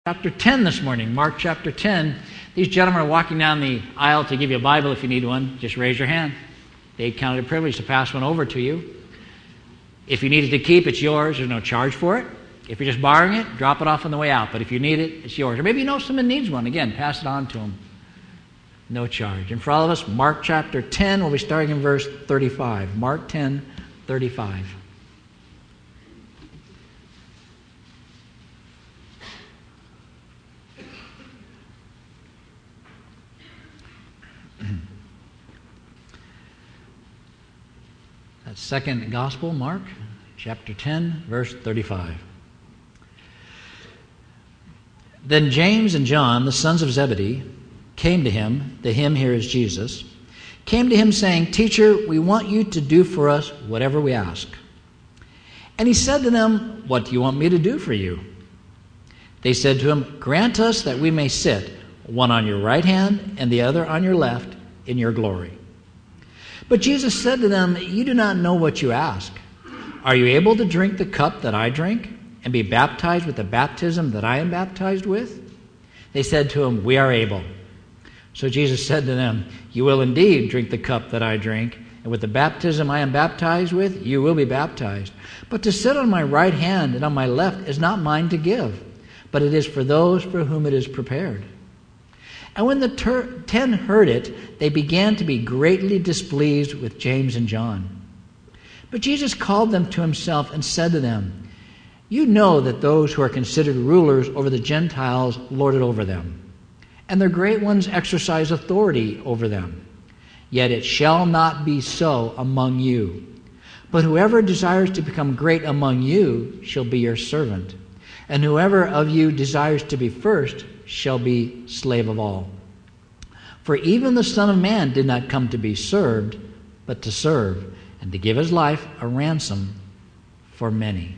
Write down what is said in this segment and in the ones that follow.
Chapter 10 this morning, Mark chapter 10. These gentlemen are walking down the aisle to give you a Bible if you need one. Just raise your hand. They counted a privilege to pass one over to you. If you need it to keep, it's yours. There's no charge for it. If you're just borrowing it, drop it off on the way out. But if you need it, it's yours. Or maybe you know someone needs one. Again, pass it on to them. No charge. And for all of us, Mark chapter 10, we'll be starting in verse 35. Mark 10, 35. That's second gospel, Mark, chapter 10, verse 35. Then James and John, the sons of Zebedee, came to him, the him here is Jesus, came to him saying, "Teacher, we want you to do for us whatever we ask." And he said to them, "What do you want me to do for you?" They said to him, "Grant us that we may sit, one on your right hand and the other on your left, in your glory." But Jesus said to them, "You do not know what you ask. Are you able to drink the cup that I drink, and be baptized with the baptism that I am baptized with?" They said to him, "We are able." So Jesus said to them, "You will indeed drink the cup that I drink, and with the baptism I am baptized with, you will be baptized. But to sit on my right hand and on my left is not mine to give, but it is for those for whom it is prepared." And when the 10 heard it, they began to be greatly displeased with James and John. But Jesus called them to himself and said to them, "You know that those who are considered rulers over the Gentiles lord it over them, and their great ones exercise authority over them. Yet it shall not be so among you. But whoever desires to become great among you shall be your servant, and whoever of you desires to be first shall be slave of all. For even the Son of Man did not come to be served, but to serve, and to give his life a ransom for many."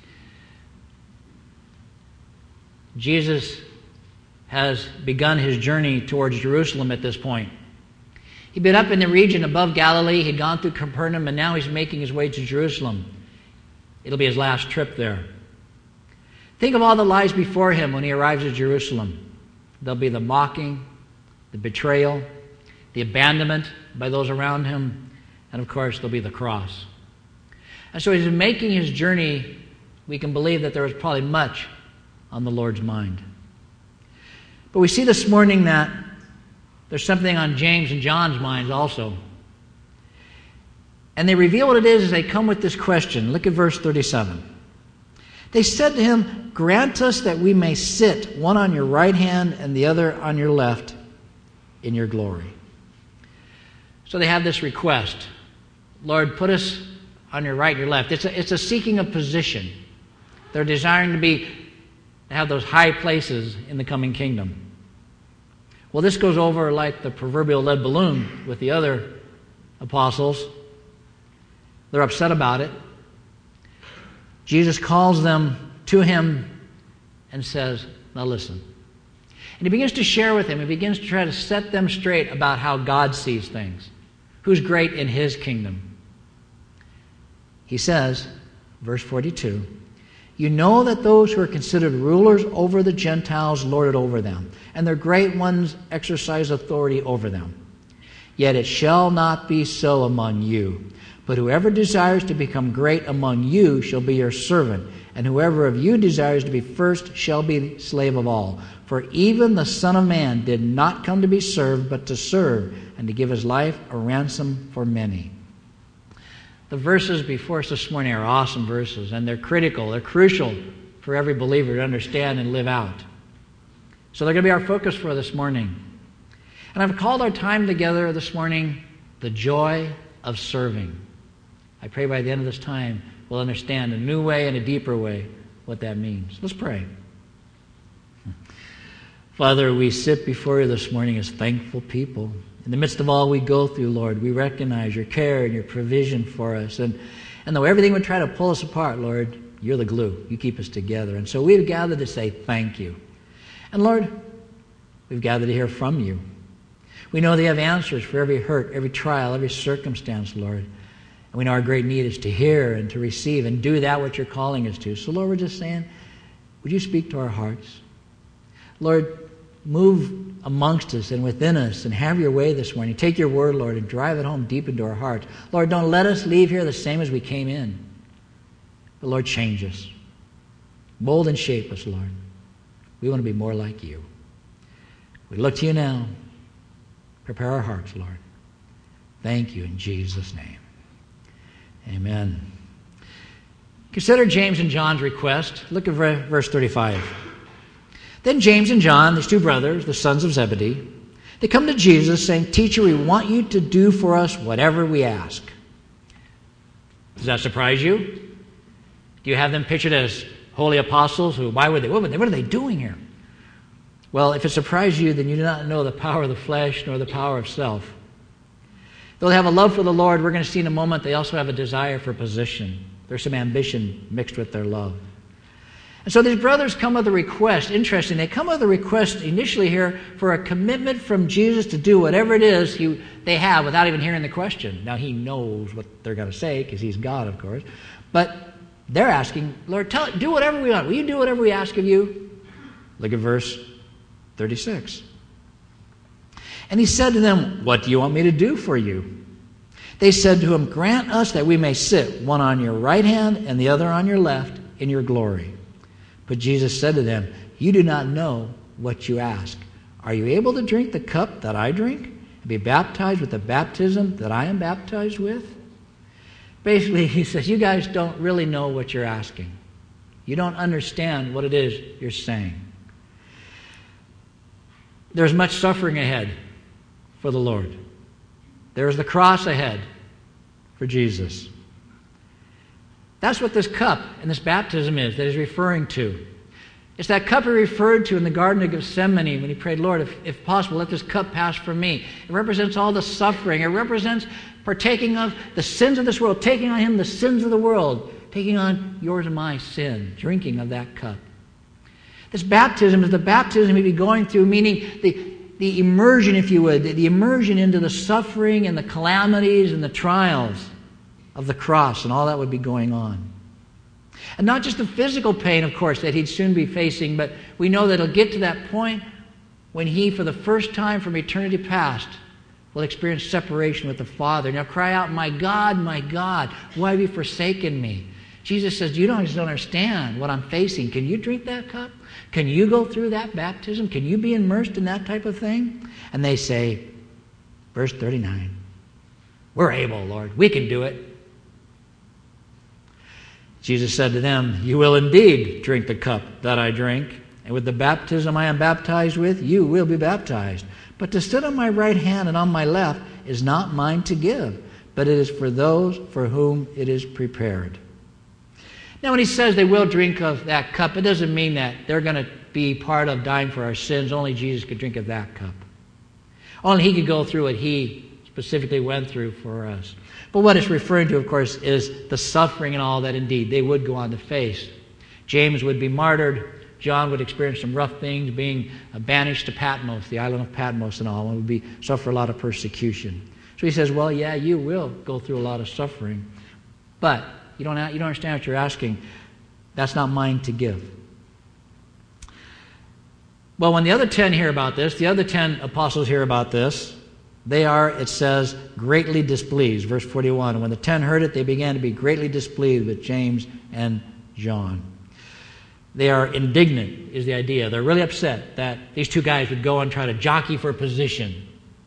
Jesus has begun his journey towards Jerusalem at this point. He'd been up in the region above Galilee, he'd gone through Capernaum, and now he's making his way to Jerusalem. It'll be his last trip there. Think of all that lies before him when he arrives at Jerusalem. There'll be the mocking, the betrayal, the abandonment by those around him, and of course there'll be the cross. And so as he's making his journey, we can believe that there was probably much on the Lord's mind. But we see this morning that there's something on James and John's minds also. And they reveal what it is as they come with this question. Look at verse 37. They said to him, "Grant us that we may sit, one on your right hand and the other on your left, in your glory." So they have this request. Lord, put us on your right and your left. It's a seeking of position. They're desiring to have those high places in the coming kingdom. Well, this goes over like the proverbial lead balloon with the other apostles. They're upset about it. Jesus calls them to him and says, "Now listen." And he begins to share with them. He begins to try to set them straight about how God sees things. Who's great in his kingdom. He says, verse 42, "You know that those who are considered rulers over the Gentiles lord it over them, and their great ones exercise authority over them. Yet it shall not be so among you. But whoever desires to become great among you shall be your servant, and whoever of you desires to be first shall be slave of all. For even the Son of Man did not come to be served, but to serve, and to give his life a ransom for many." The verses before us this morning are awesome verses, and they're critical, they're crucial for every believer to understand and live out. So they're going to be our focus for this morning. And I've called our time together this morning, "The Joy of Serving." I pray by the end of this time we'll understand a new way and a deeper way what that means. Let's pray. Father, we sit before you this morning as thankful people. In the midst of all we go through, Lord, we recognize your care and your provision for us. And though everything would try to pull us apart, Lord, you're the glue. You keep us together. And so we've gathered to say thank you. And Lord, we've gathered to hear from you. We know that you have answers for every hurt, every trial, every circumstance, Lord. And we know our great need is to hear and to receive and do that which you're calling us to. So, Lord, we're just saying, would you speak to our hearts? Lord, move amongst us and within us and have your way this morning. Take your word, Lord, and drive it home deep into our hearts. Lord, don't let us leave here the same as we came in. But Lord, change us. Mold and shape us, Lord. We want to be more like you. We look to you now. Prepare our hearts, Lord. Thank you in Jesus' name. Amen. Consider James and John's request. Look at verse 35. Then James and John, these two brothers, the sons of Zebedee, they come to Jesus saying, Teacher, we want you to do for us whatever we ask. Does that surprise you? Do you have them pictured as holy apostles? What are they doing here? Well, if it surprised you, then you do not know the power of the flesh nor the power of self. Though they have a love for the Lord, we're going to see in a moment, they also have a desire for position. There's some ambition mixed with their love. And so these brothers come with a request. Interesting, they come with a request initially here for a commitment from Jesus to do whatever it is they have without even hearing the question. Now, he knows what they're going to say because he's God, of course. But they're asking, Lord, do whatever we want. Will you do whatever we ask of you? Look at verse 36. And he said to them, What do you want me to do for you? They said to him, Grant us that we may sit, one on your right hand and the other on your left, in your glory. But Jesus said to them, You do not know what you ask. Are you able to drink the cup that I drink and be baptized with the baptism that I am baptized with? Basically, he says, you guys don't really know what you're asking. You don't understand what it is you're saying. There's much suffering ahead for the Lord. There's the cross ahead for Jesus. That's what this cup and this baptism is that he's referring to. It's that cup he referred to in the Garden of Gethsemane when he prayed, Lord, if possible, let this cup pass from me. It represents all the suffering. It represents partaking of the sins of this world, taking on him the sins of the world, taking on yours and my sin, drinking of that cup. This baptism is the baptism he'd be going through, meaning the immersion, if you would, the immersion into the suffering and the calamities and the trials of the cross and all that would be going on. And not just the physical pain, of course, that he'd soon be facing, but we know that it'll get to that point when he, for the first time from eternity past, will experience separation with the Father. Now cry out, my God, why have you forsaken me? Jesus says, you don't understand what I'm facing. Can you drink that cup? Can you go through that baptism? Can you be immersed in that type of thing? And they say, verse 39, we're able, Lord. We can do it. Jesus said to them, you will indeed drink the cup that I drink, and with the baptism I am baptized with, you will be baptized. But to sit on my right hand and on my left is not mine to give, but it is for those for whom it is prepared. Now when he says they will drink of that cup, it doesn't mean that they're going to be part of dying for our sins. Only Jesus could drink of that cup. Only he could go through what he specifically went through for us. But what it's referring to, of course, is the suffering and all that indeed they would go on to face. James would be martyred. John would experience some rough things, being banished to Patmos, the island of Patmos and all, and would suffer a lot of persecution. So he says, well, yeah, you will go through a lot of suffering, but you don't understand what you're asking. That's not mine to give. Well, when the other 10 hear about this, the other 10 apostles hear about this, they are, it says, greatly displeased. Verse 41, when the 10 heard it, they began to be greatly displeased with James and John. They are indignant, is the idea. They're really upset that these two guys would go and try to jockey for position,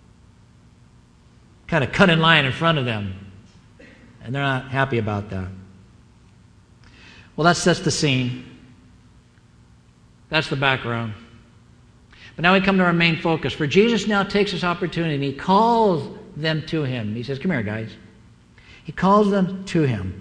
kind of cut in line in front of them. And they're not happy about that. Well, that sets the scene. That's the background. But now we come to our main focus. For Jesus now takes this opportunity and he calls them to him. He says, come here, guys. He calls them to him.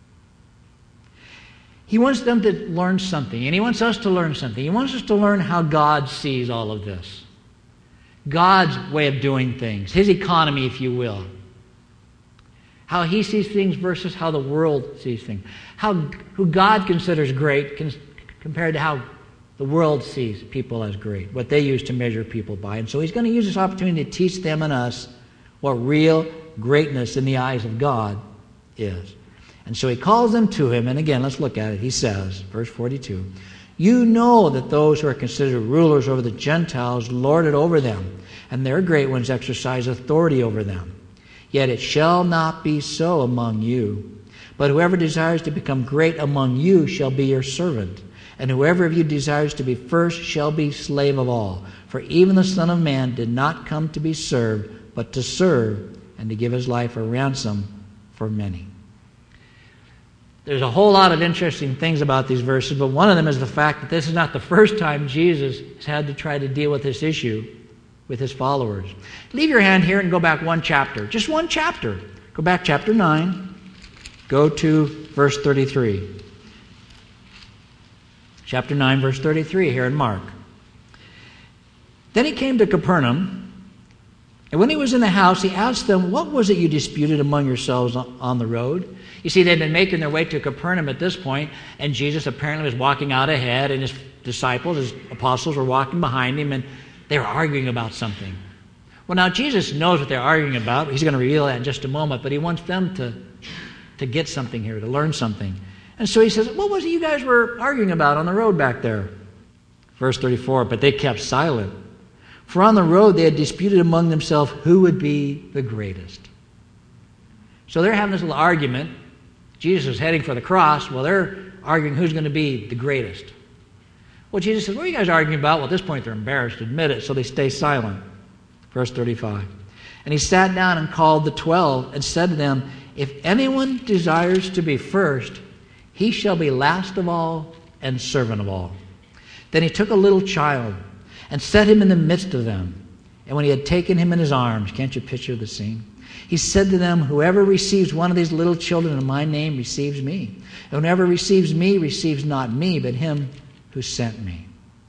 He wants them to learn something, and he wants us to learn something. He wants us to learn how God sees all of this. God's way of doing things, his economy, if you will. How he sees things versus how the world sees things. Who God considers great compared to how the world sees people as great, what they use to measure people by. And so he's going to use this opportunity to teach them and us what real greatness in the eyes of God is. And so he calls them to him, and again, let's look at it. He says, verse 42, You know that those who are considered rulers over the Gentiles lord it over them, and their great ones exercise authority over them. Yet it shall not be so among you. But whoever desires to become great among you shall be your servant. And whoever of you desires to be first shall be slave of all. For even the Son of Man did not come to be served, but to serve, and to give his life a ransom for many. There's a whole lot of interesting things about these verses, but one of them is the fact that this is not the first time Jesus has had to try to deal with this issue with his followers. Leave your hand here and go back one chapter. Just one chapter. Go back chapter 9. Go to verse 33. Chapter 9, verse 33 here in Mark. Then he came to Capernaum, and when he was in the house, he asked them, "What was it you disputed among yourselves on the road?" You see, they'd been making their way to Capernaum at this point, and Jesus apparently was walking out ahead, and his disciples, his apostles, were walking behind him, and they were arguing about something. Well, now Jesus knows what they're arguing about. He's going to reveal that in just a moment, but he wants them to get something here, to learn something. And so he says, "What was it you guys were arguing about on the road back there?" Verse 34, but they kept silent. For on the road they had disputed among themselves who would be the greatest. So they're having this little argument. Jesus is heading for the cross. Well, they're arguing who's going to be the greatest. Well, Jesus says, "What are you guys arguing about?" Well, at this point they're embarrassed to admit it, so they stay silent. Verse 35. And he sat down and called the 12 and said to them, "If anyone desires to be first, he shall be last of all and servant of all." Then he took a little child and set him in the midst of them. And when he had taken him in his arms, can't you picture the scene? He said to them, "Whoever receives one of these little children in my name receives me. And whoever receives me receives not me, but him who sent me."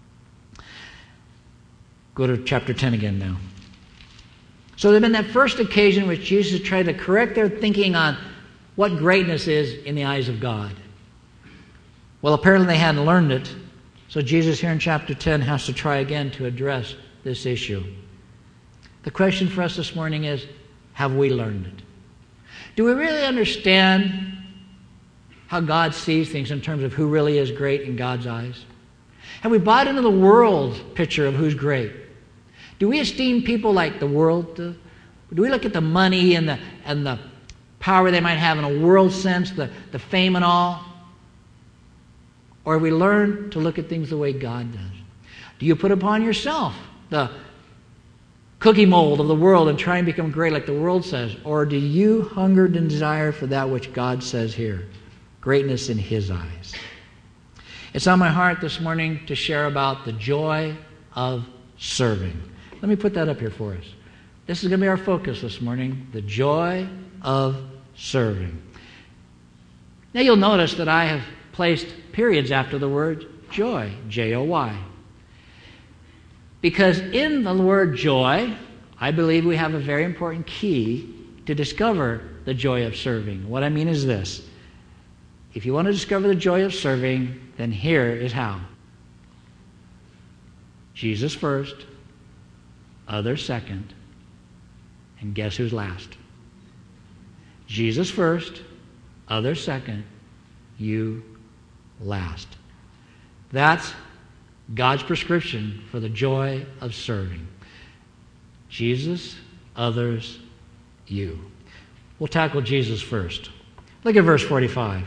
Go to chapter 10 again now. So there's been that first occasion which Jesus tried to correct their thinking on what greatness is in the eyes of God. Well, apparently they hadn't learned it. So Jesus here in chapter 10 has to try again to address this issue. The question for us this morning is, have we learned it? Do we really understand how God sees things in terms of who really is great in God's eyes? Have we bought into the world's picture of who's great? Do we esteem people like the world does? Do we look at the money and the power they might have in a world sense, the fame and all? Or have we learned to look at things the way God does? Do you put upon yourself the cookie mold of the world and try and become great like the world says? Or do you hunger and desire for that which God says here? Greatness in His eyes. It's on my heart this morning to share about the joy of serving. Let me put that up here for us. This is going to be our focus this morning, the joy of serving. Now you'll notice that I have placed periods after the word joy, J-O-Y. Because in the word joy, I believe we have a very important key to discover the joy of serving. What I mean is this. If you want to discover the joy of serving, then here is how. Jesus first, others second, and guess who's last? Jesus first, others second, you last. That's God's prescription for the joy of serving. Jesus, others, you. We'll tackle Jesus first. Look at verse 45.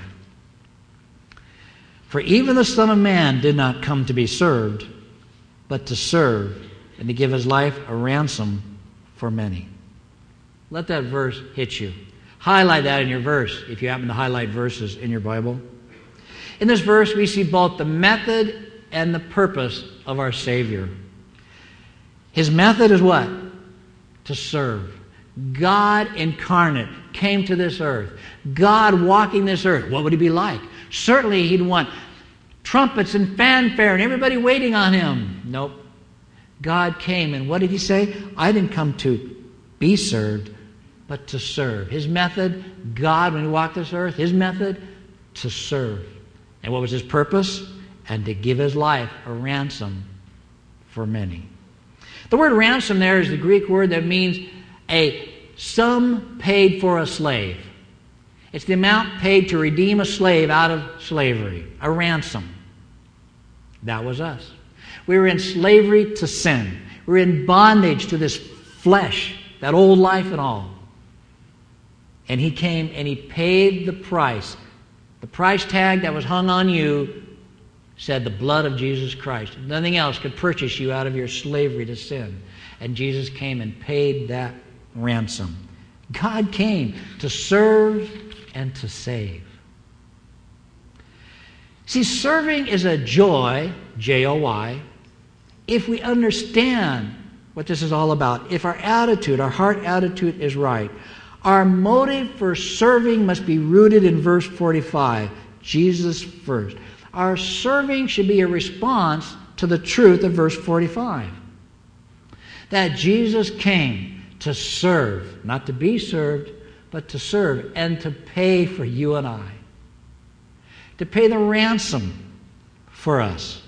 For even the Son of Man did not come to be served, but to serve, and to give His life a ransom for many. Let that verse hit you. Highlight that in your verse, if you happen to highlight verses in your Bible. In this verse, we see both the method and the purpose of our Savior. His method is what? To serve. God incarnate came to this earth. God walking this earth. What would He be like? Certainly He'd want trumpets and fanfare and everybody waiting on Him. Nope. God came, and what did He say? I didn't come to be served, but to serve. His method, God, when He walked this earth, His method, to serve. And what was His purpose? And to give His life a ransom for many. The word ransom there is the Greek word that means a sum paid for a slave. It's the amount paid to redeem a slave out of slavery, a ransom. That was us. We were in slavery to sin. We were in bondage to this flesh, that old life and all. And He came and He paid the price. The price tag that was hung on you said the blood of Jesus Christ. Nothing else could purchase you out of your slavery to sin. And Jesus came and paid that ransom. God came to serve and to save. See, serving is a joy, J-O-Y, if we understand what this is all about. If our attitude, our heart attitude is right. Our motive for serving must be rooted in verse 45, Jesus first. Our serving should be a response to the truth of verse 45. That Jesus came to serve, not to be served, but to serve and to pay for you and I. To pay the ransom for us.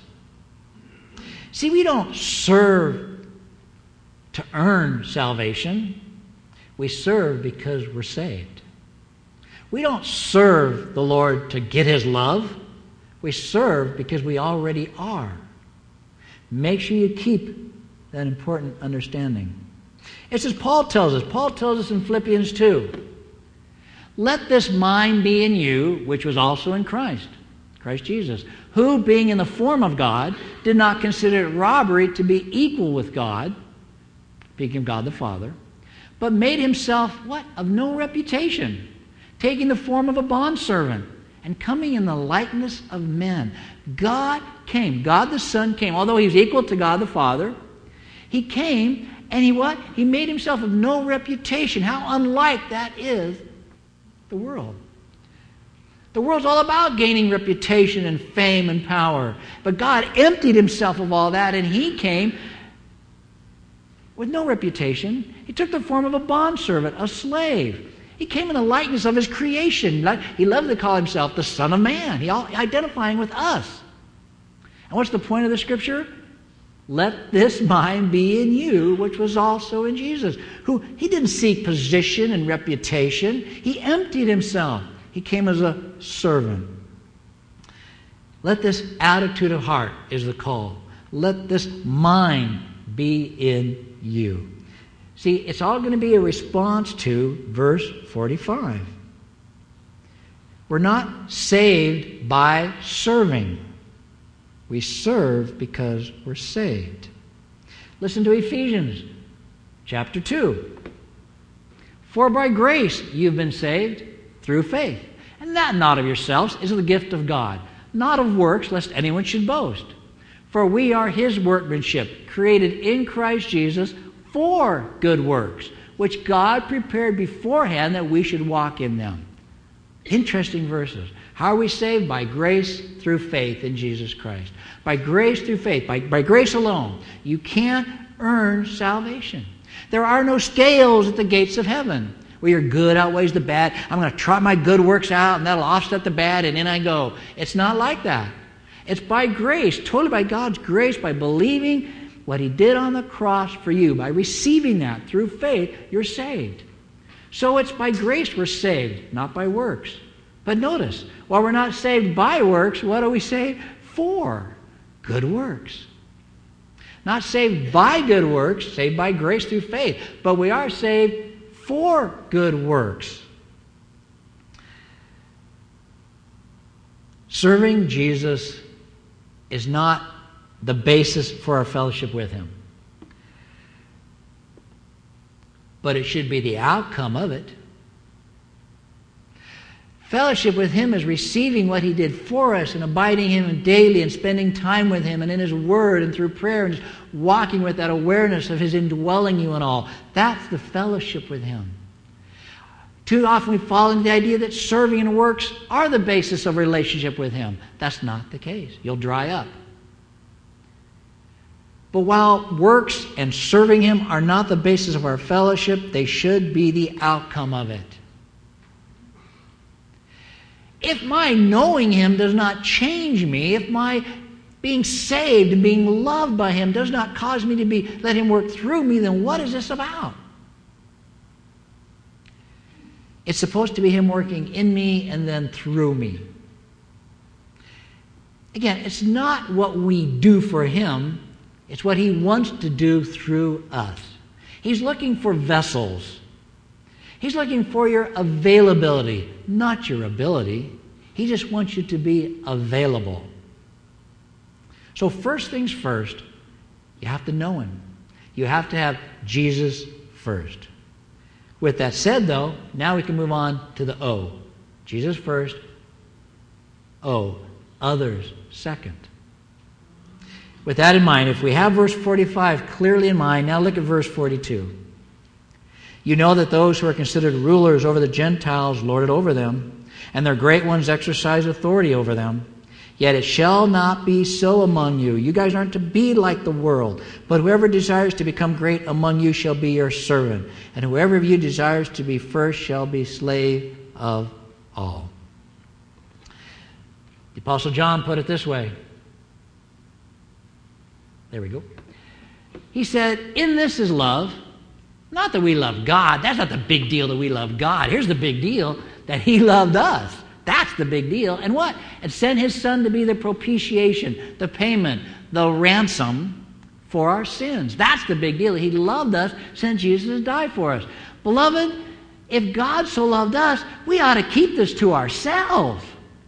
See, we don't serve to earn salvation. We serve because we're saved. We don't serve the Lord to get His love. We serve because we already are. Make sure you keep that important understanding. It's as Paul tells us. Paul tells us in Philippians 2. Let this mind be in you, which was also in Christ Jesus, who, being in the form of God, did not consider it robbery to be equal with God, speaking of God the Father, but made Himself, what? Of no reputation, taking the form of a bondservant, and coming in the likeness of men. God came. God the Son came. Although He was equal to God the Father, He came, and He what? He made Himself of no reputation. How unlike that is the world. The world's all about gaining reputation and fame and power. But God emptied Himself of all that, and He came with no reputation. He took the form of a bondservant, a slave. He came in the likeness of His creation. He loved to call Himself the Son of Man. He identifying with us. And what's the point of the Scripture? Let this mind be in you, which was also in Jesus. Who He didn't seek position and reputation. He emptied Himself. He came as a servant. Let this attitude of heart is the call. Let this mind be in you. See, it's all going to be a response to verse 45. We're not saved by serving. We serve because we're saved. Listen to Ephesians chapter 2. For by grace you've been saved through faith. And that not of yourselves is the gift of God, not of works, lest anyone should boast. For we are His workmanship, created in Christ Jesus for good works, which God prepared beforehand that we should walk in them. Interesting verses. How are we saved? By grace through faith in Jesus Christ. By grace through faith. By grace alone. You can't earn salvation. There are no scales at the gates of heaven where your good outweighs the bad. I'm going to trot my good works out and that'll offset the bad and in I go. It's not like that. It's by grace, totally by God's grace, by believing what He did on the cross for you. By receiving that through faith, you're saved. So it's by grace we're saved, not by works. But notice, while we're not saved by works, what are we saved for? Good works. Not saved by good works, saved by grace through faith. But we are saved for good works. Serving Jesus is not the basis for our fellowship with Him. But it should be the outcome of it. Fellowship with Him is receiving what He did for us and abiding in Him daily and spending time with Him and in His Word and through prayer and just walking with that awareness of His indwelling you and all. That's the fellowship with Him. Too often we fall into the idea that serving and works are the basis of relationship with Him. That's not the case. You'll dry up. But while works and serving Him are not the basis of our fellowship, they should be the outcome of it. If my knowing Him does not change me, if my being saved and being loved by Him does not cause me to let Him work through me, then what is this about? It's supposed to be Him working in me and then through me. Again, it's not what we do for Him. It's what He wants to do through us. He's looking for vessels. He's looking for your availability, not your ability. He just wants you to be available. So first things first, you have to know Him. You have to have Jesus first. With that said, though, now we can move on to the O. Jesus first. O. Others second. With that in mind, if we have verse 45 clearly in mind, now look at verse 42. You know that those who are considered rulers over the Gentiles lord it over them, and their great ones exercise authority over them. Yet it shall not be so among you. You guys aren't to be like the world. But whoever desires to become great among you shall be your servant. And whoever of you desires to be first shall be slave of all. The Apostle John put it this way. There we go. He said, in this is love. Not that we love God. That's not the big deal that we love God. Here's the big deal, that He loved us. That's the big deal. And what? And sent His Son to be the propitiation, the payment, the ransom for our sins. That's the big deal. He loved us, sent Jesus to die for us. Beloved, if God so loved us, we ought to keep this to ourselves.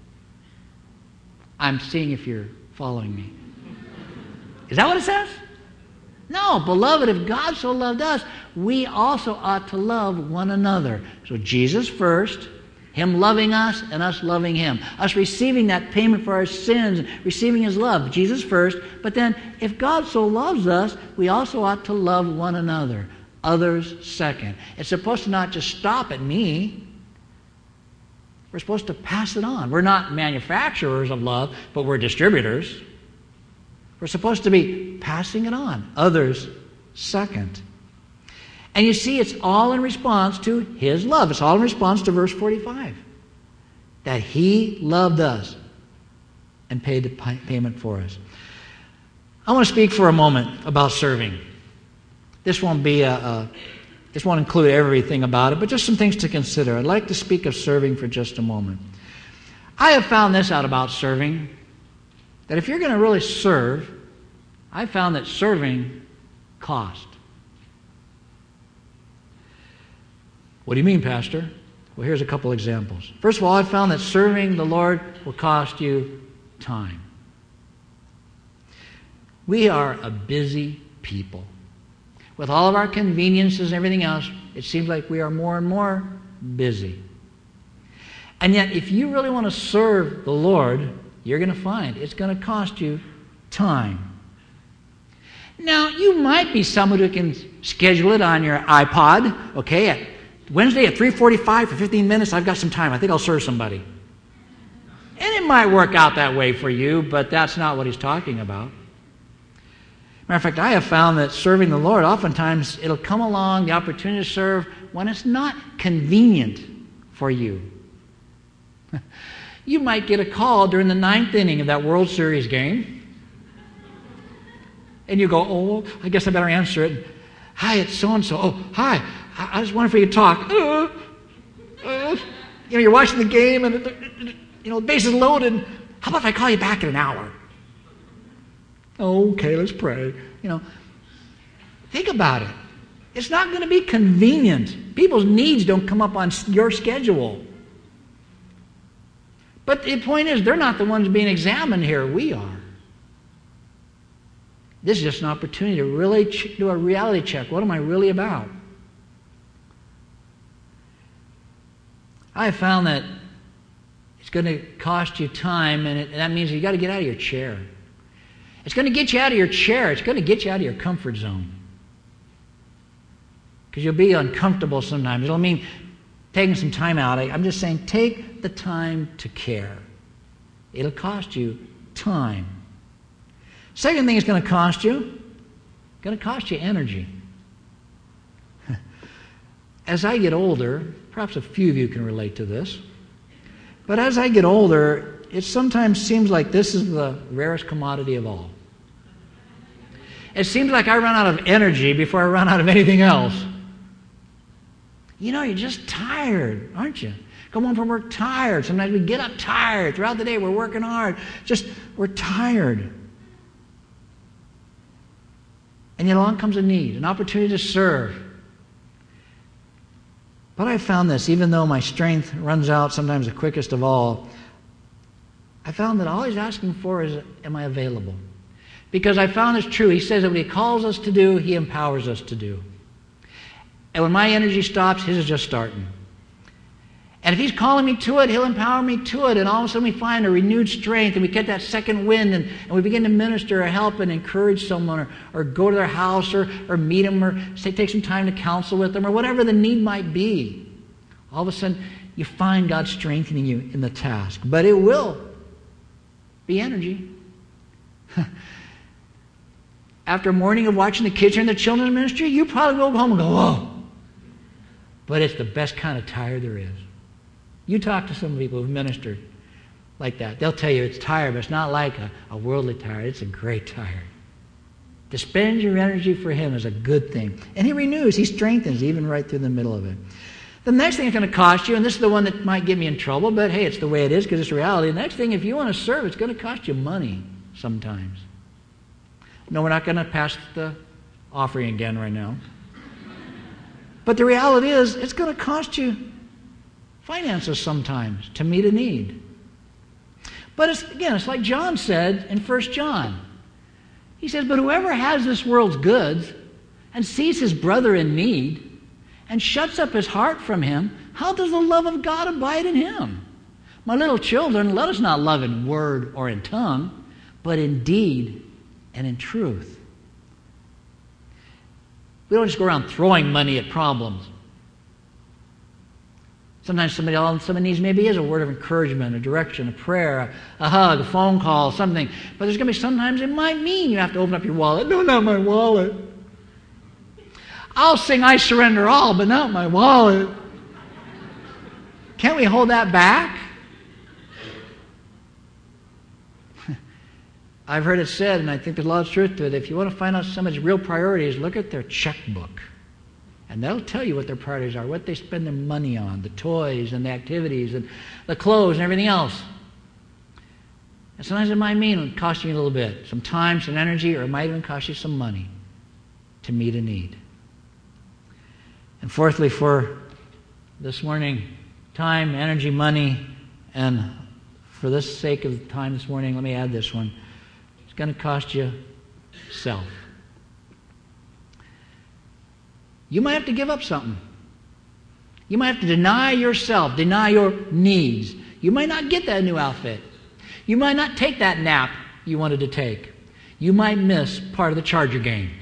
I'm seeing if you're following me. Is that what it says? No, beloved, if God so loved us, we also ought to love one another. So Jesus first, Him loving us and us loving Him. Us receiving that payment for our sins, receiving His love. Jesus first. But then, if God so loves us, we also ought to love one another. Others second. It's supposed to not just stop at me. We're supposed to pass it on. We're not manufacturers of love, but we're distributors. We're supposed to be passing it on. Others second. And you see, it's all in response to His love. It's all in response to verse 45. That He loved us and paid the payment for us. I want to speak for a moment about serving. This won't include everything about it, but just some things to consider. I'd like to speak of serving for just a moment. I have found this out about serving, that if you're going to really serve, I found that serving cost. What do you mean, Pastor? Well, here's a couple examples. First of all, I found that serving the Lord will cost you time. We are a busy people. With all of our conveniences and everything else, it seems like we are more and more busy. And yet, if you really want to serve the Lord, you're going to find it's going to cost you time. Now, you might be someone who can schedule it on your iPod, okay, at Wednesday at 3:45 for 15 minutes, I've got some time. I think I'll serve somebody. And it might work out that way for you, but that's not what he's talking about. Matter of fact, I have found that serving the Lord, oftentimes it'll come along, the opportunity to serve, when it's not convenient for you. You might get a call during the 9th inning of that World Series game, and you go, oh, I guess I better answer it. Hi, it's so-and-so. Oh, hi. I just wanted for you to talk. You're watching the game and the bases loaded. How about if I call you back in an hour? Okay, let's pray. Think about it. It's not going to be convenient. People's needs don't come up on your schedule. But the point is, they're not the ones being examined here. We are. This is just an opportunity to really do a reality check. What am I really about? I have found that it's going to cost you time, and that means you've got to get out of your chair. It's going to get you out of your chair. It's going to get you out of your comfort zone. Because you'll be uncomfortable sometimes. It'll mean taking some time out. I'm just saying, take the time to care. It'll cost you time. Second thing it's going to cost you energy. As I get older, perhaps a few of you can relate to this, but as I get older, it sometimes seems like this is the rarest commodity of all. It seems like I run out of energy before I run out of anything else. You're just tired, aren't you? Come home from work tired. Sometimes we get up tired. Throughout the day, we're working hard. We're tired. And yet along comes a need, an opportunity to serve. But I found this, even though my strength runs out sometimes the quickest of all, I found that all He's asking for is, am I available? Because I found it's true. He says that what He calls us to do, He empowers us to do. And when my energy stops, His is just starting. And if He's calling me to it, He'll empower me to it. And all of a sudden we find a renewed strength and we get that second wind and we begin to minister or help and encourage someone or go to their house or meet them or take some time to counsel with them or whatever the need might be. All of a sudden you find God strengthening you in the task. But it will be energy. After a morning of watching the kids in the children's ministry, you probably go home and go, whoa. But it's the best kind of tired there is. You talk to some people who've ministered like that. They'll tell you it's tired, but it's not like a worldly tired. It's a great tired. To spend your energy for Him is a good thing. And He renews, He strengthens, even right through the middle of it. The next thing it's going to cost you, and this is the one that might get me in trouble, but hey, it's the way it is because it's reality. The next thing, if you want to serve, it's going to cost you money sometimes. No, we're not going to pass the offering again right now. But the reality is, it's going to cost you finances sometimes to meet a need. But it's like John said in 1 John. He says, but whoever has this world's goods and sees his brother in need and shuts up his heart from him, how does the love of God abide in him? My little children, let us not love in word or in tongue, but in deed and in truth. We don't just go around throwing money at problems. Sometimes all someone needs maybe is a word of encouragement, a direction, a prayer, a hug, a phone call, something. But there's going to be sometimes it might mean you have to open up your wallet. No, not my wallet. I'll sing I Surrender All, but not my wallet. Can't we hold that back? I've heard it said, and I think there's a lot of truth to it, if you want to find out somebody's real priorities, look at their checkbook. And that'll tell you what their priorities are, what they spend their money on, the toys and the activities and the clothes and everything else. And sometimes it might mean it cost you a little bit, some time, some energy, or it might even cost you some money to meet a need. And fourthly, for this morning, time, energy, money, and for the sake of time this morning, let me add this one. It's going to cost you self. You might have to give up something. You might have to deny yourself, deny your needs. You might not get that new outfit. You might not take that nap you wanted to take. You might miss part of the Charger game.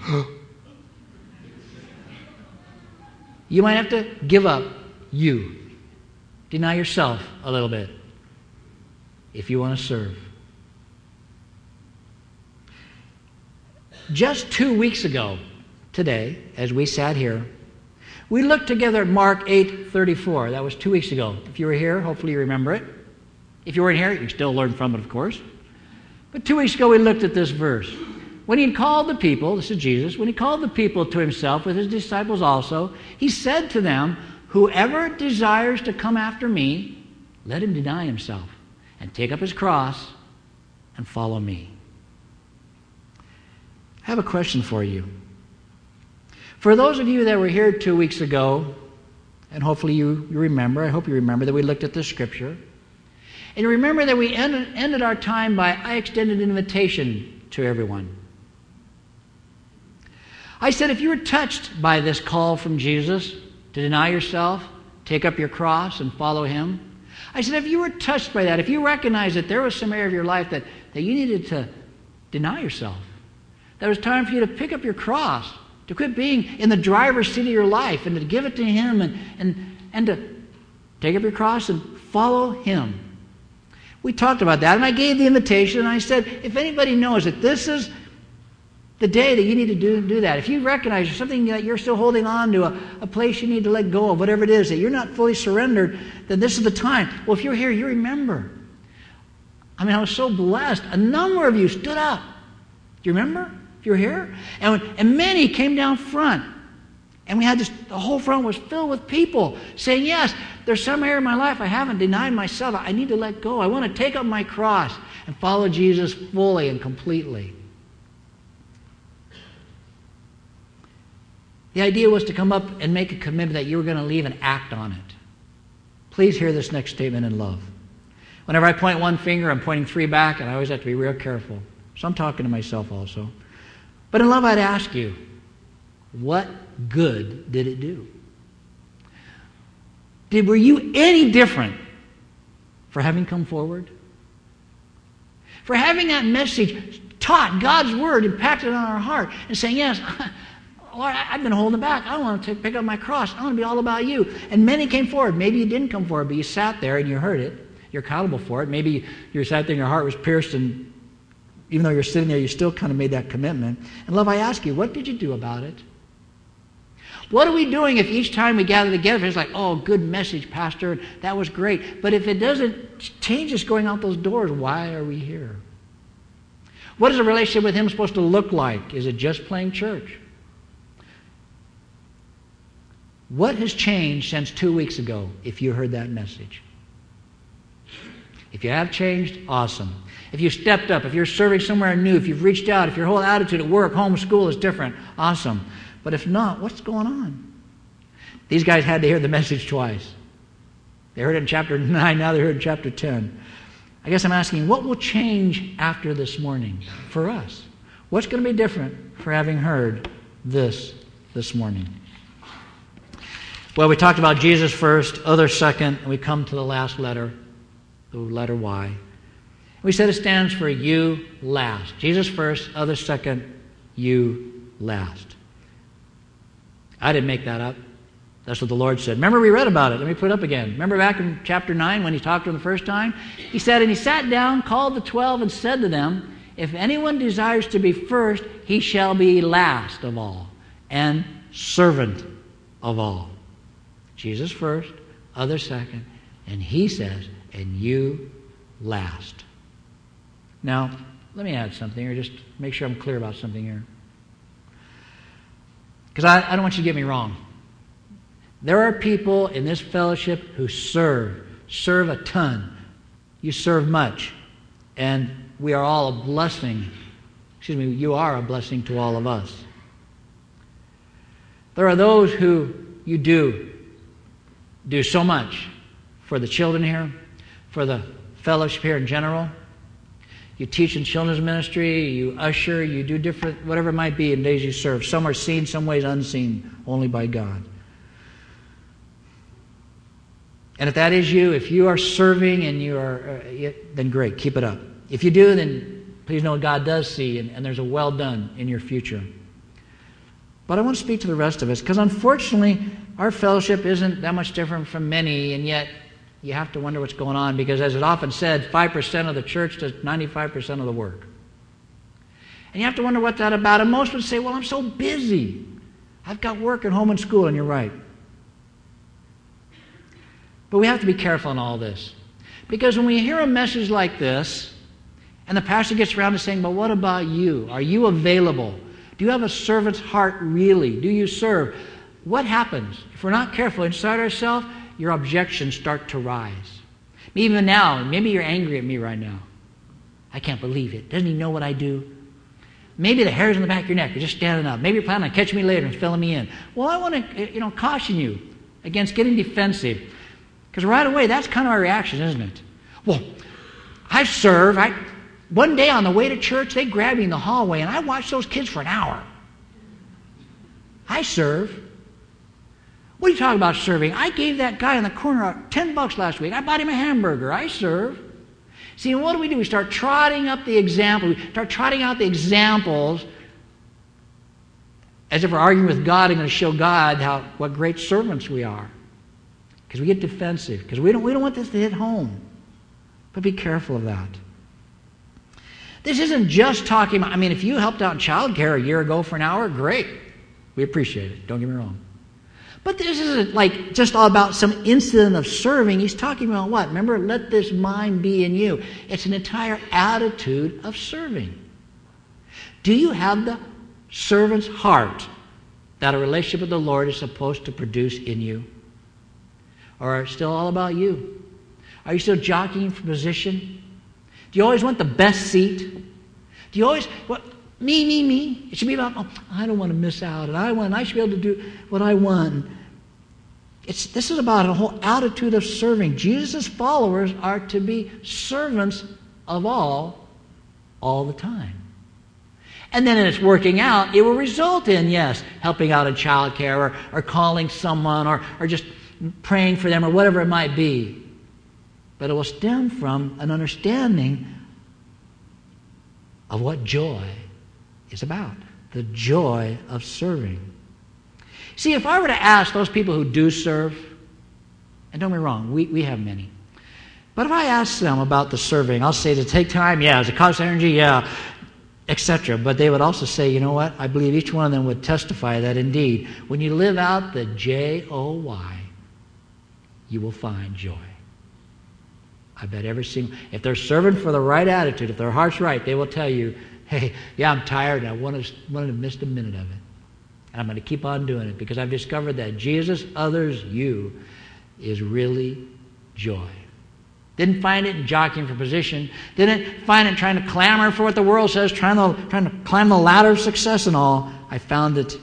You might have to give up you. Deny yourself a little bit if you want to serve. Just 2 weeks ago, today, as we sat here, we looked together at Mark 8:34. That was 2 weeks ago. If you were here, hopefully you remember it. If you weren't here, you can still learn from it, of course. But 2 weeks ago, we looked at this verse. When He called the people, this is Jesus, when He called the people to Himself with His disciples also, He said to them, whoever desires to come after me, let him deny himself and take up his cross and follow me. I have a question for you. For those of you that were here 2 weeks ago, and hopefully you remember, I hope you remember that we looked at this scripture, and you remember that we ended our time by, I extended an invitation to everyone. I said, if you were touched by this call from Jesus to deny yourself, take up your cross, and follow Him, I said, if you were touched by that, if you recognize that there was some area of your life that you needed to deny yourself, that it was time for you to pick up your cross, to quit being in the driver's seat of your life, and to give it to Him, and to take up your cross and follow Him. We talked about that, and I gave the invitation, and I said, if anybody knows that this is the day that you need to do that, if you recognize there's something that you're still holding on to, a place you need to let go of, whatever it is, that you're not fully surrendered, then this is the time. Well, if you're here, you remember. I mean, I was so blessed. A number of you stood up. Do you remember? If you're here? And many came down front. And the whole front was filled with people saying, yes, there's some area in my life I haven't denied myself. I need to let go. I want to take up my cross and follow Jesus fully and completely. The idea was to come up and make a commitment that you were going to leave and act on it. Please hear this next statement in love. Whenever I point one finger, I'm pointing three back, and I always have to be real careful. So I'm talking to myself also. But in love, I'd ask you, what good did it do? Were you any different for having come forward? For having that message taught, God's Word impacted on our heart, and saying, yes, Lord, I've been holding back. I want to pick up my cross. I want to be all about you. And many came forward. Maybe you didn't come forward, but you sat there and you heard it. You're accountable for it. Maybe you sat there and your heart was pierced, and even though you're sitting there, you still kind of made that commitment. And love, I ask you, what did you do about it? What are we doing if each time we gather together, it's like, oh, good message, Pastor, that was great. But if it doesn't change us going out those doors, why are we here? What is a relationship with Him supposed to look like? Is it just playing church? What has changed since 2 weeks ago if you heard that message? If you have changed, awesome. If you stepped up, if you're serving somewhere new, if you've reached out, if your whole attitude at work, home, school is different, awesome. But if not, what's going on? These guys had to hear the message twice. They heard it in chapter 9, now they heard it in chapter 10. I guess I'm asking, what will change after this morning for us? What's going to be different for having heard this morning? Well, we talked about Jesus first, others second, and we come to the last letter, the letter Y. We said it stands for you last. Jesus first, others second, you last. I didn't make that up. That's what the Lord said. Remember, we read about it. Let me put it up again. Remember back in chapter 9 when He talked to them the first time? He said, and He sat down, called the 12, and said to them, if anyone desires to be first, he shall be last of all, and servant of all. Jesus first, others second, and He says, and you last. Now, let me add something here, just make sure I'm clear about something here. Because I don't want you to get me wrong. There are people in this fellowship who serve a ton. You serve much. And we are all a blessing. You are a blessing to all of us. There are those who you do so much for the children here, for the fellowship here in general. You teach in children's ministry, you usher, you do different, whatever it might be in days you serve. Some are seen, some ways unseen, only by God. And if that is you, if you are serving and you are, then great, keep it up. If you do, then please know God does see, and there's a well done in your future. But I want to speak to the rest of us, because unfortunately, our fellowship isn't that much different from many, and yet you have to wonder what's going on, because as it often said, 5% of the church does 95% of the work. And you have to wonder what that's about. And most would say, well, I'm so busy. I've got work at home and school, and you're right. But we have to be careful in all this. Because when we hear a message like this, and the pastor gets around to saying, but what about you? Are you available? Do you have a servant's heart really? Do you serve? What happens? If we're not careful inside ourselves, your objections start to rise. Even now, maybe you're angry at me right now. I can't believe it. Doesn't he know what I do? Maybe the hairs on the back of your neck are just standing up. Maybe you're planning on catching me later and filling me in. Well, I want to caution you against getting defensive. Because right away, that's kind of our reaction, isn't it? Well, I serve. One day on the way to church, they grabbed me in the hallway, and I watched those kids for an hour. I serve. What are you talking about serving? I gave that guy in the corner $10 last week. I bought him a hamburger. I serve. See, what do? We start trotting up the example. We start trotting out the examples as if we're arguing with God and going to show God what great servants we are. Because we get defensive. Because we don't want this to hit home. But be careful of that. This isn't just talking about, if you helped out in childcare a year ago for an hour, great. We appreciate it. Don't get me wrong. But this isn't like just all about some incident of serving. He's talking about what? Remember, let this mind be in you. It's an entire attitude of serving. Do you have the servant's heart that a relationship with the Lord is supposed to produce in you? Or is it still all about you? Are you still jockeying for position? Do you always want the best seat? Do you always, me? It should be about, I don't want to miss out, and I should be able to do what I want. This is about a whole attitude of serving. Jesus' followers are to be servants of all the time. And then it's working out, it will result in, yes, helping out in childcare or calling someone or just praying for them or whatever it might be. But it will stem from an understanding of what joy is about. The joy of serving. See, if I were to ask those people who do serve, and don't get me wrong, we have many. But if I ask them about the serving, I'll say, does it take time? Yeah. Does it cost energy? Yeah. Etc. But they would also say, you know what? I believe each one of them would testify that indeed, when you live out the J-O-Y, you will find joy. I bet every single, if they're serving for the right attitude, if their heart's right, they will tell you, hey, yeah, I'm tired and I wanted to miss a minute of it. And I'm going to keep on doing it because I've discovered that Jesus, others, you is really joy. Didn't find it in jockeying for position. Didn't find it trying to clamor for what the world says, trying to climb the ladder of success and all. I found it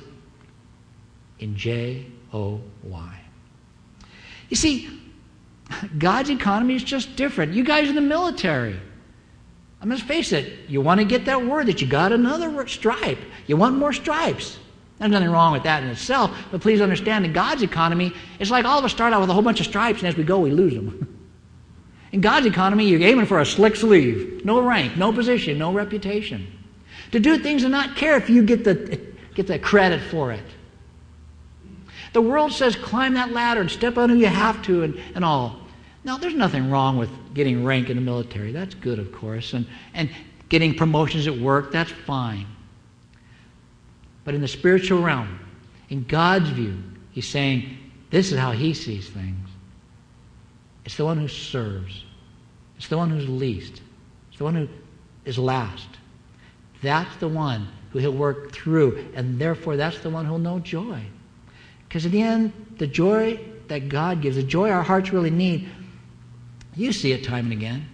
in J-O-Y. You see, God's economy is just different. You guys in the military, I must face it, you want to get that word that you got another stripe. You want more stripes. There's nothing wrong with that in itself, but please understand in God's economy, it's like all of us start out with a whole bunch of stripes, and as we go, we lose them. In God's economy, you're aiming for a slick sleeve. No rank, no position, no reputation. To do things and not care if you get the credit for it. The world says climb that ladder and step on who you have to and all. Now, there's nothing wrong with getting rank in the military. That's good, of course. And getting promotions at work, that's fine. But in the spiritual realm, in God's view, He's saying this is how He sees things. It's the one who serves. It's the one who's least. It's the one who is last. That's the one who He'll work through, and therefore that's the one who'll know joy. Because in the end, the joy that God gives, the joy our hearts really need, you see it time and again.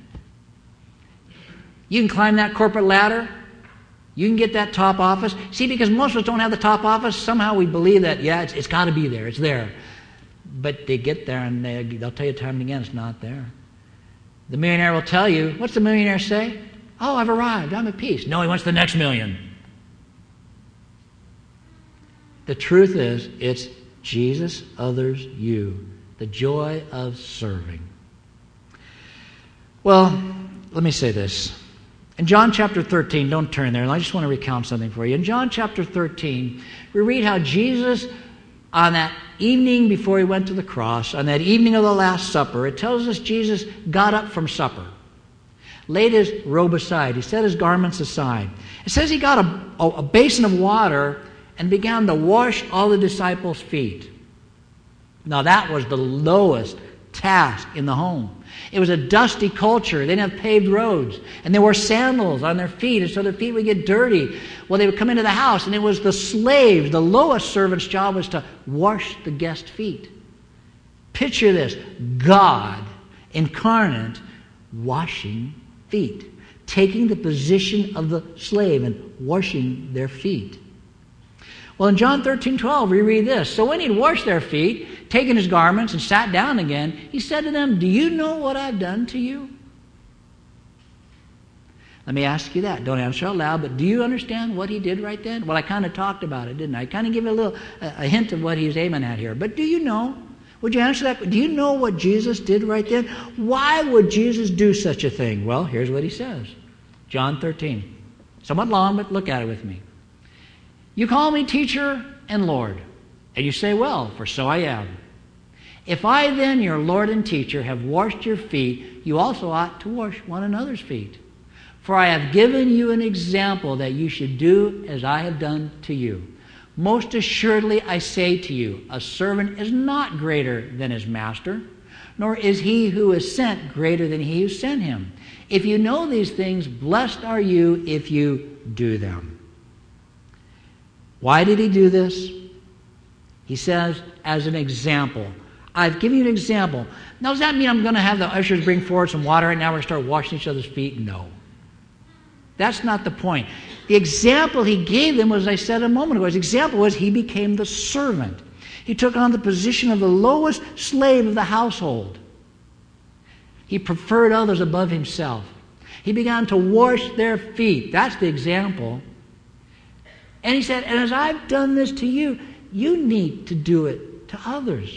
You can climb that corporate ladder. You can get that top office. See, because most of us don't have the top office, somehow we believe that, yeah, it's got to be there. It's there. But they get there and they'll tell you time and again it's not there. The millionaire will tell you, what's the millionaire say? Oh, I've arrived. I'm at peace. No, he wants the next million. The truth is, it's Jesus, others, you. The joy of serving. Well, let me say this. In John chapter 13, don't turn there, and I just want to recount something for you. In John chapter 13, we read how Jesus, on that evening before He went to the cross, on that evening of the Last Supper, it tells us Jesus got up from supper, laid His robe aside, He set His garments aside. It says He got a basin of water and began to wash all the disciples' feet. Now that was the lowest task in the home. It was a dusty culture. They didn't have paved roads. And they wore sandals on their feet, and so their feet would get dirty. Well, they would come into the house, and it was the slave, the lowest servant's job was to wash the guest's feet. Picture this. God, incarnate, washing feet. Taking the position of the slave and washing their feet. Well, in John 13:12, we read this. So when He'd washed their feet, taken His garments, and sat down again, He said to them, do you know what I've done to you? Let me ask you that. Don't answer out loud, but do you understand what He did right then? Well, I kind of talked about it, didn't I? I kind of give you a hint of what He's aiming at here. But do you know? Would you answer that? Do you know what Jesus did right then? Why would Jesus do such a thing? Well, here's what He says. John 13. Somewhat long, but look at it with me. You call me teacher and Lord, and you say, well, for so I am. If I then, your Lord and teacher, have washed your feet, you also ought to wash one another's feet. For I have given you an example that you should do as I have done to you. Most assuredly I say to you, a servant is not greater than his master, nor is he who is sent greater than he who sent him. If you know these things, blessed are you if you do them. Why did He do this? He says, as an example. I've given you an example. Now, does that mean I'm going to have the ushers bring forward some water right now? We're going to start washing each other's feet? No. That's not the point. The example he gave them was, as I said a moment ago, his example was he became the servant. He took on the position of the lowest slave of the household. He preferred others above himself. He began to wash their feet. That's the example. And he said, and as I've done this to you, you need to do it to others.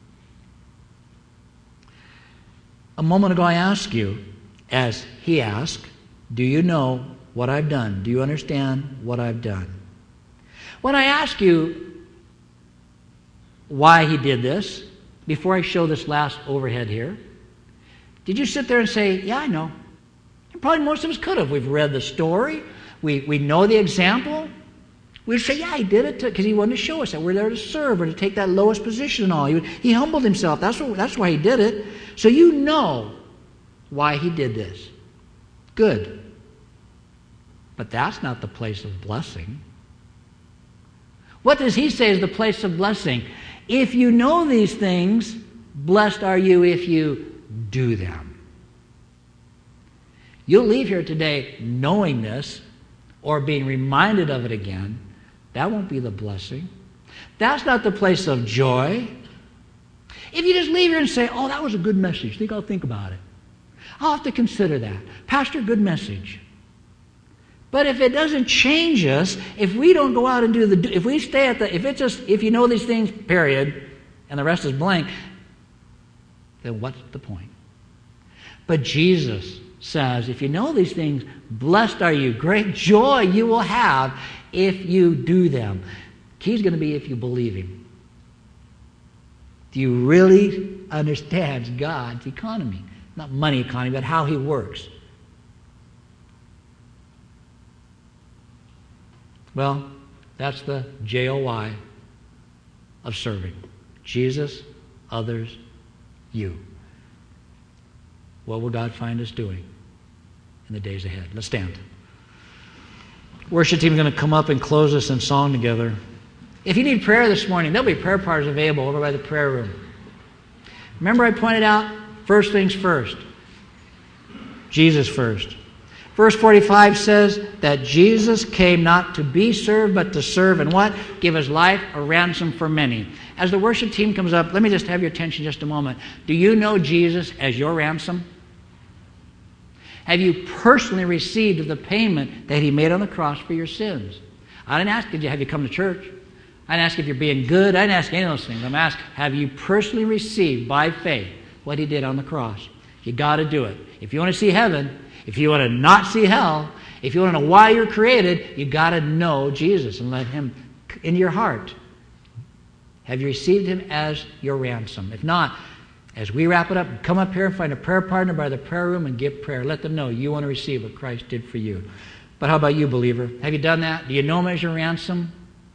A moment ago I asked you, as he asked, do you know what I've done? Do you understand what I've done? When I ask you why he did this, before I show this last overhead here, did you sit there and say, yeah, I know? And probably most of us could have. We've read the story. We know the example. We'd say, yeah, he did it because he wanted to show us that we're there to serve or to take that lowest position and all. He humbled himself. That's why he did it. So you know why he did this. Good. But that's not the place of blessing. What does he say is the place of blessing? If you know these things, blessed are you if you do them. You'll leave here today knowing this or being reminded of it again. That won't be the blessing. That's not the place of joy. If you just leave here and say, oh, that was a good message, I'll think about it. I'll have to consider that. Pastor, good message. But if it doesn't change us, if we don't go out and if we stay at if you know these things, period, and the rest is blank, then what's the point? But Jesus says, if you know these things, blessed are you. Great joy you will have if you do them. Key's going to be if you believe him. Do you really understand God's economy? Not money economy, but how he works. Well, that's the JOY of serving. Jesus, others, you. What will God find us doing in the days ahead? Let's stand. Worship team is going to come up and close us in song together. If you need prayer this morning, there'll be prayer partners available over by the prayer room. Remember I pointed out, first things first. Jesus first. Verse 45 says that Jesus came not to be served, but to serve and what? Give his life a ransom for many. As the worship team comes up, let me just have your attention just a moment. Do you know Jesus as your ransom? Have you personally received the payment that he made on the cross for your sins? I didn't ask, have you come to church? I didn't ask if you're being good. I didn't ask any of those things. I'm asking, have you personally received by faith what he did on the cross? You got to do it. If you want to see heaven, if you want to not see hell, if you want to know why you're created, you got to know Jesus and let him in your heart. Have you received him as your ransom? If not, as we wrap it up, come up here and find a prayer partner by the prayer room and give prayer. Let them know you want to receive what Christ did for you. But how about you, believer? Have you done that? Do you know him as your ransom?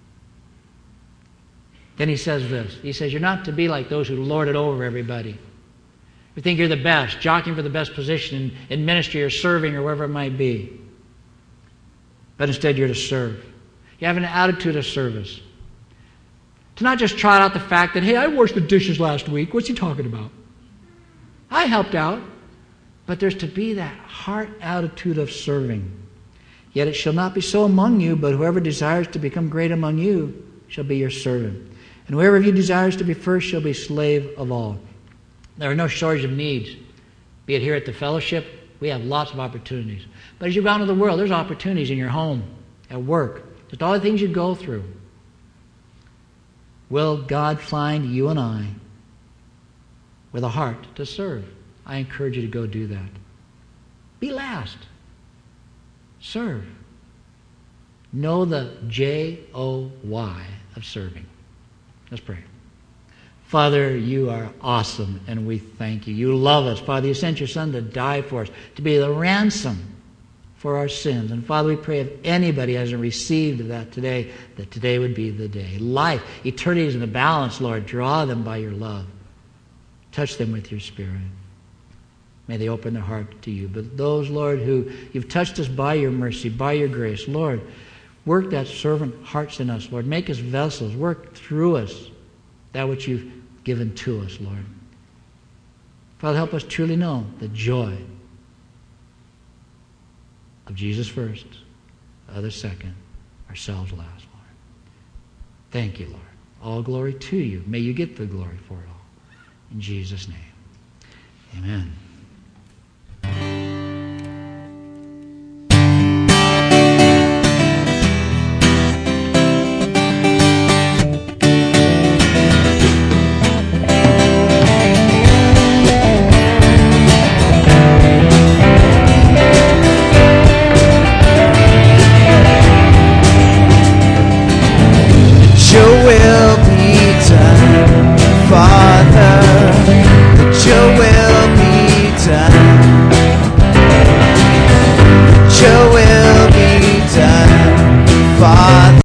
Then he says this. He says, you're not to be like those who lord it over everybody. You think you're the best, jockeying for the best position in ministry or serving or wherever it might be. But instead you're to serve. You have an attitude of service. To not just trot out the fact that, hey, I washed the dishes last week. What's he talking about? I helped out. But there's to be that heart attitude of serving. Yet it shall not be so among you, but whoever desires to become great among you shall be your servant. And whoever of you desires to be first shall be slave of all. There are no shortage of needs. Be it here at the fellowship, we have lots of opportunities. But as you go out into the world, there's opportunities in your home, at work, just all the things you go through. Will God find you and I with a heart to serve? I encourage you to go do that. Be last. Serve. Know the J-O-Y of serving. Let's pray. Father, you are awesome, and we thank you. You love us. Father, you sent your Son to die for us, to be the ransom for our sins. And Father, we pray if anybody hasn't received that today would be the day. Life, eternity is in the balance, Lord. Draw them by your love. Touch them with your Spirit. May they open their heart to you. But those, Lord, who you've touched us by your mercy, by your grace, Lord, work that servant hearts in us, Lord. Make us vessels. Work through us that which you've given to us, Lord. Father, help us truly know the joy of Jesus first, others second, ourselves last, Lord. Thank you, Lord. All glory to you. May you get the glory for it all. In Jesus' name, amen.